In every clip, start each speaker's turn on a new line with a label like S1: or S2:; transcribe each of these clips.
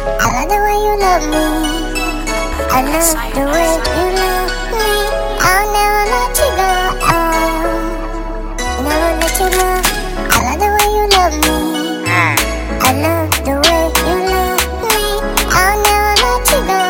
S1: I love the way you love me. I love the way you love me. I'll never let you go. Never let you go. I love the way you love me. I love the way you love me. I'll never let you go.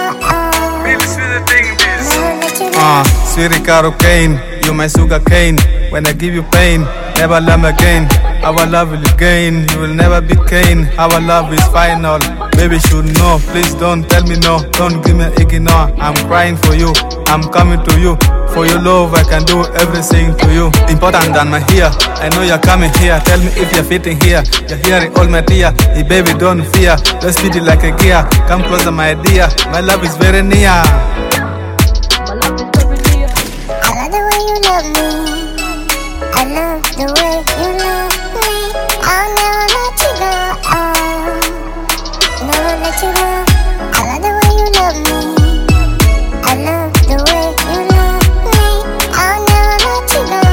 S1: Never let you go.
S2: Sweet Ricardo Kane, you my sugar cane. When I give you pain, never love again. Our love will gain, you will never be Cain. Our love is final, baby should know. Please don't tell me no, don't give me ignore. I'm crying for you, I'm coming to you. For your love I can do everything to you. Important than my here, I know you're coming here. Tell me if you're fitting here, you're hearing all my tear. Hey baby don't fear, let's beat it like a gear. Come closer my dear, my love is very near.
S1: I love the way you love me. I love the way you love me. I'll never let you go. Never let you go. I love the way you love me. I love the way you love me. I'll never let you go.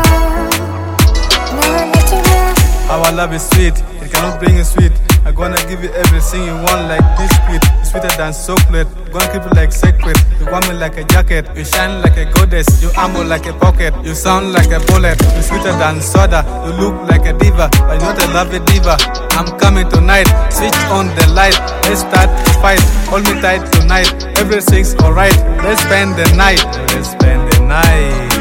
S1: Never let you go.
S2: Our love is sweet, it cannot bring you sweet. I'm gonna give you everything you want like biscuit. It's sweeter than chocolate, gonna keep it like secret. You want me like a jacket, you shine like a goddess. You ammo like a pocket, you sound like a bullet. You're sweeter than soda, you look like a diva. But you're not a lovely diva. I'm coming tonight, switch on the light. Let's start to fight, hold me tight tonight. Everything's alright, let's spend the night. Let's spend the night.